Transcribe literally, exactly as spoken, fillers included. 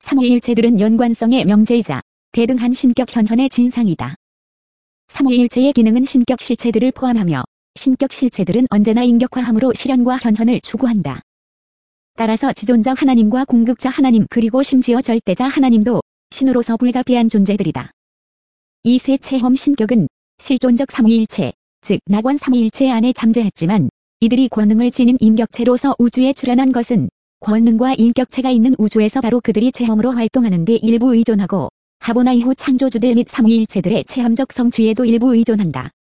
삼위일체들은 연관성의 명제이자 대등한 신격 현현의 진상이다. 삼위일체의 기능은 신격 실체들을 포함하며 신격 실체들은 언제나 인격화함으로 실현과 현현을 추구한다. 따라서 지존자 하나님과 궁극자 하나님 그리고 심지어 절대자 하나님도 신으로서 불가피한 존재들이다. 이 세 체험 신격은 실존적 삼위일체, 즉 낙원 삼위일체 안에 잠재했지만 이들이 권능을 지닌 인격체로서 우주에 출현한 것은 권능과 인격체가 있는 우주에서 바로 그들이 체험으로 활동하는 데 일부 의존하고 하보나 이후 창조주들 및 삼위일체들의 체험적 성취에도 일부 의존한다.